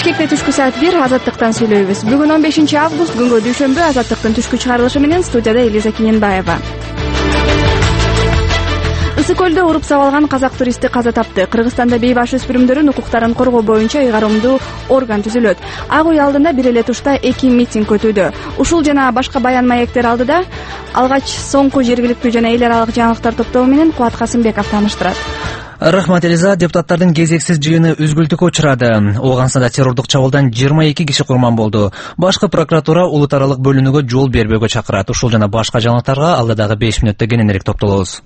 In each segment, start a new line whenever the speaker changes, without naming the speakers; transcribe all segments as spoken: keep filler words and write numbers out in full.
Бишкекте түшкү саат бир Азаттыктан сүйлөйбүз. Бүгүн он бешинчи август, күнгө дүйшөмбү. Азаттыктын түшкү чыгарылышы менен студияда Элиза Кененбаева. Ысык көлдө уруп сабалган казак туристи каза тапты. Кыргызстанда бейбаш өспүрүмдөрдүн укуктарын коргоо боюнча ыйгарымдуу орган түзүлөт. Ак үй алдында бир эле тушта эки митинг өтүүдө. Ушул жана башка баян маектер алдыда алгач соңку жергиликтүү жана эл аралык жаңылыктар топтогу менен Кубат Касымбеков тааныштырат.
Рахмат, Элиза. Депутаттардын кезексиз жыйыны үзгүлтүккө учурады. Ооганстанда террордук чабуулдан жыйырма эки киши курман болду. Башкы прокуратура улут аралык бөлүнүүгө жол бербөөгө чакырат. Ушул жана башка жаңылыктарга алдыдагы беш мүнөттө кененирээк токтолобуз.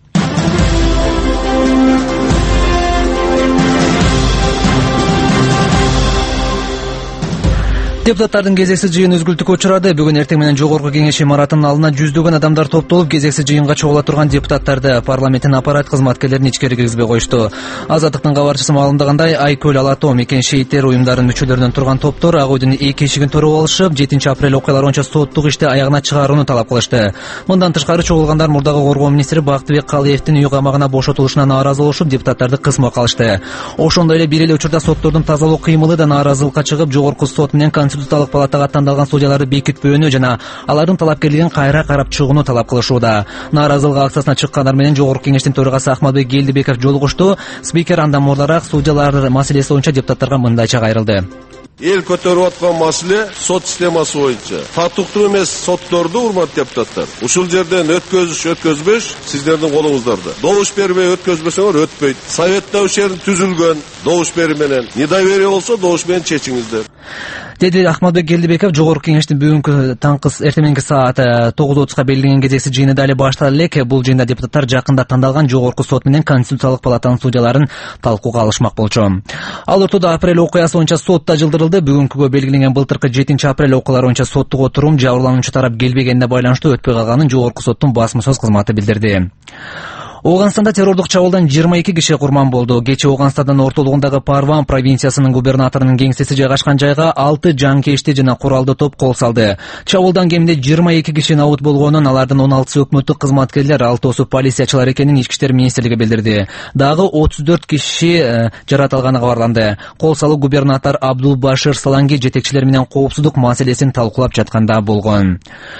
Депутаттардын кезексиз жыйыны үзгүлтүккө учурады. Бүгүн эртең менен жогорку кеңеш имаратынын алдына жүздөгөн адамдар топтолуп, кезексиз жыйынга чогула турган депутаттарды, парламенттин аппарат кызматкерлерин ичкери киргизбей коюшту. Азаттыктын кабарчысы маалымдагандай, Айкөл, Ала тоо, Мекен шейиттер уюмдарынын мүчөлөрүнөн турган топтор ак үйдүн эки эшигин туруп алышып, жетинчи апрель окуялары боюнча соттук ишти аягына чыгарууну талап кылышты. Мындан тышкары чогулгандар мурдагы коргоо министри Бактыбек Калыевдин үй камагына бошотулушуна нааразы болушуп, депутаттарды кысмга калышты. Ошондой эле бир эле учурда соттордун тазалоо кыймылы да нааразылыкка чыгып, жогорку сот менен Конституциялык палатага тандалган судьяларды бекитпөөнү жана алардын талапкерлигин кайра карап чыгууну талап кылышууда. Нааразылык акциясына чыккандар менен жогорку кеңештин төрагасы Ахматбек Келдибеков жолугушту. Спикер андан мурдараак судьялар маселеси боюнча депутаттарга мындайча кайрылды.
Эл көтөрүп аткан маселе сот системасы боюнча. Татыктуу эмес сотторду, урматтуу депутаттар, ушул жерден өткөзүш өткөзбөш сиздердин колуңуздарда. Добуш бербей өткөзбөсөңөр өтпөйт. Советтөө ушерин түзүлгөн добуш берүү менен. Недоверие болсо добуш менен чечиңиздер.
Деди Ахматбек Келдибеков. Жогорку кеңештин бүгүнкү таңкы эртең саат тогуз отузга белгиленген кезексиз жыйыны дали башталды элек. Бул жыйында депутаттар жакында тандалган жогорку сот менен Конституциялык палатанын судьяларын талкууга алышмак болчу. Ал ортодо апрель окуясы боюнча сотто жылдырылды. Бүгүнкүгө белгиленген былтыркы жетинчи апрель окуялары боюнча соттук отурум жабырлануучу тарап келбегенине байланыштуу өтпөй калганын жогорку соттун басма сөз кызматы билдирди. Ооганстанда террордук чабуулдан жыйырма эки киши курман болду. Кечээ Ооганстандын ортолугундагы Парван провинциясынын губернаторунун кеңсеси жайгашкан жайга алты жанкешти жана куралдуу топ кол салды. Чабуулдан кеминде жыйырма эки киши набут болгонун, алардын он алтысы өкмөттүк кызматкерлер, алтоосу полициячылар экенин Ички иштер министрлиги билдирди. Дагы отуз төрт киши жаратылганы кабарланды. Кол салуу губернатор Абдулбашир Саланги жетекчилер менен коопсуздук маселесин талкуулап жатканда болгон.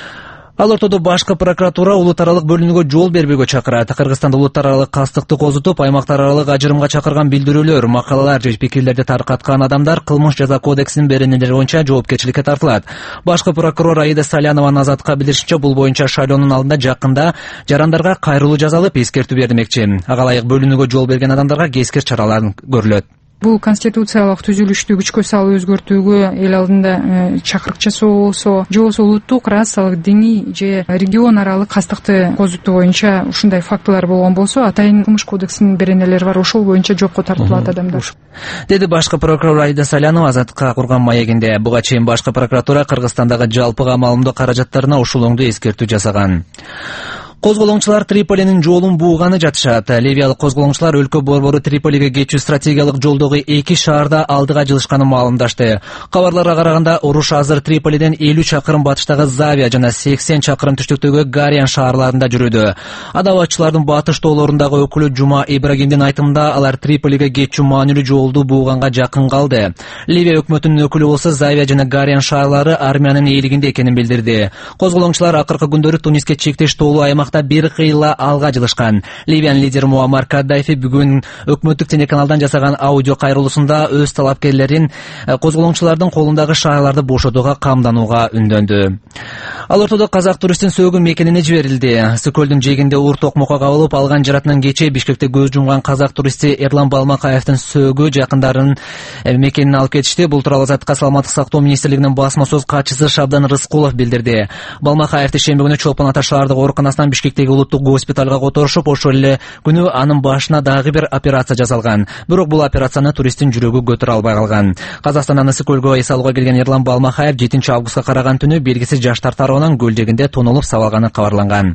Ал ортодо башкы прокуратура улут аралык бөлүнүүгө жол бербөөгө чакырат. Кыргызстанда улут аралык кастыкты козутуп, аймактар аралык ажырымга чакырган билдирүүлөр, макалалар же пикирлерди таркаткан адамдар кылмыш жаза кодексинин беренелери боюнча жоопкерчиликке тартылат. Башкы прокурор Аида Салянованын Азаттыкка билдиришинче, бул боюнча шайлоонун алдында жакында жарандарга кайрылуу жазалып эскертүү бермекчи. Ага ылайык бөлүнүүгө жол берген адамдарга кескир чаралар көрүлөт.
Бул конституциялык түзүлүштү күчкө салып өзгөртүүгө эл алдында чакырык жасоо болсо, же болбосо улуттук, расалык, диний же регион аралык кастыкты козутуу боюнча ушундай фактылар болгон болсо, атайын кылмыш кодексинин беренелери бар, ошол боюнча жоопко тартылат адамдар.
Деди башкы прокурор Аида Салянова Азаттыкка курган маегинде. Буга чейин башкы прокуратура Кыргызстандагы жалпыга маалымдоо каражаттарына ушулоңдуу эскертүү жасаган. Козголоңчулар Триполинин жолун бууганы жатышат. Ливиялык козголоңчулар өлкө борбору Триполиге кетүү стратегиялык жолдогу эки шаарда алдыга жылышканын маалымдашты. Кабарларга караганда, уруш азыр Триполиден элүү чакырым батыштагы Завия жана сексен чакырым түштүктөгү Гариан шаарларында жүрүүдө. Адабатчылардын батыш тоолорундагы өкүлү Жума Ибрагимдин айтымында, алар Триполиге кетүү маанилүү жолду бууганга жакын калды. Ливия өкмөтүнүн өкүлү болсо Завия жана Гариан шаарлары армиянын ээлигинде экенин билдирди. Козголоңчулар акыркы күндөрү Туниске чектеш тоолуу аймак бир кыйла алга жылышкан. Ливиянын лидери Муаммар Каддафи бүгүн өкмөттүк телеканалдан жасаган аудио кайрылуусунда өз талапкерлерин козголоңчулардын колундагы шаарларды бошотууга камданууга үндөндү. Ал ортодо казак туристтин сөөгү Мекенине жиберилди. Ысык көлдүн жээгинде уур токмокко кабылып алган жаратынан кечээ Бишкекте көз жумган казак туристи Эрлан Балмакаевдин сөөгү жакындарын Мекенине алып кетишти. Бул тууралуу Азаттыкка саламаттык сактоо министрлигинин басма сөз катчысы Шабдан Рыскулов билдирди. Балмакаевди шемби күнү Чолпон Ата шаардык ооруканасынан Бишкектеги улуттук госпиталга которушуп, ошол эле күнү анын башына дагы бир операция жасалган. Бирок бул операцияны туристтин жүрөгү көтөрө албай калган. Казакстандан Ысык көлгө эс алууга келген Эрлан Балмакаев жетинчи августка караган түнү белгисиз жаштар тарабынан көл жээгинде тонолуп сабалганы кабарланган.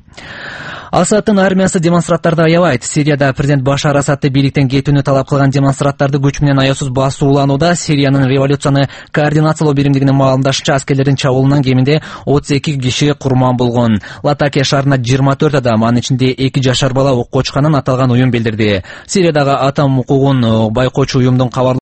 Асадтын армиясы демонстранттарды аябайт. Сирияда президент Башар Асадты бийликтен кетүүнү талап кылган демонстранттарды күч менен аясыз басууланууда. Сириянын революцияны координациялоо биримдигинин маалымдашынча, аскерлердин чабуулунан кеминде отуз эки киши курман болгон. Латакия шаарында жыйырма төрт адам, анын ичинде эки жашар бала окко чыкканын аталган уюм билдирди. Сириядагы атом укугун байкоочу уюмдун кабар